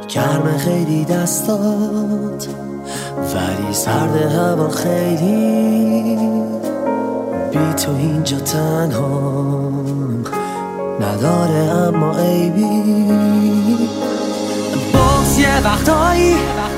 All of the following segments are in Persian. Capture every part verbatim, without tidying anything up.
گرم خیلی دستات ولی سرد هوا خیلی، بی تو اینجا تنها نداره اما عیبی. باز یه وقتایی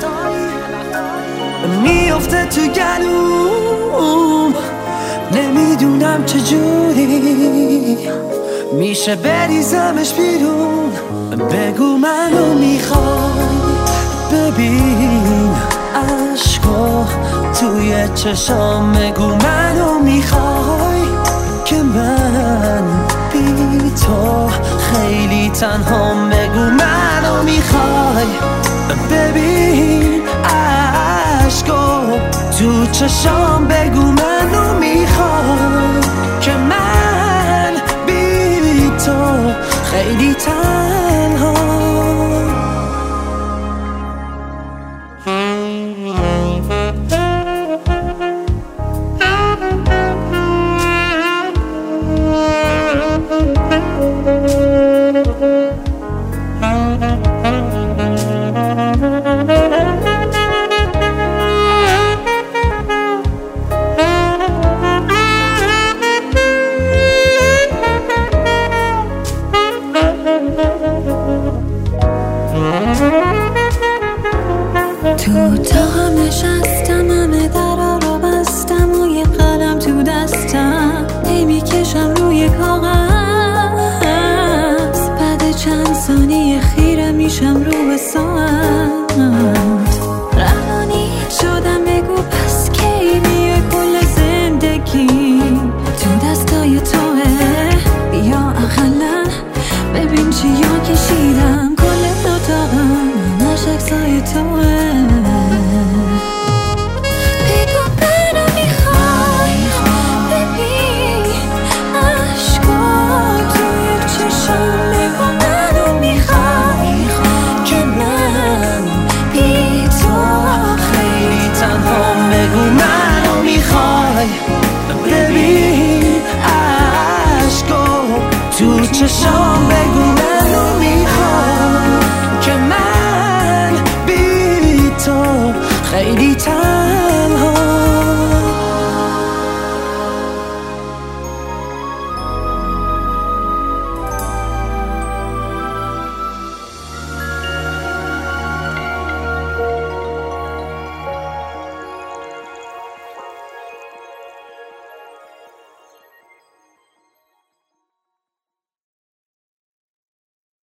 میافته تو گلوم، نمیدونم چجوری میشه بریزمش بیرون. بگو منو میخوای، ببین عشقا توی چشام. بگو منو میخوای که من بی تو خیلی تنهام. بگو منو میخوای، ببین عشقا تو چشام. بگو منو میخوای که من بی تو خیلی تنها. تو اتاقم نشستم، همه درا رو بستم و یه قلم تو دستم هی میکشم روی کاغذ. بعد چند ثانیه خیره میشم رو به ساعت،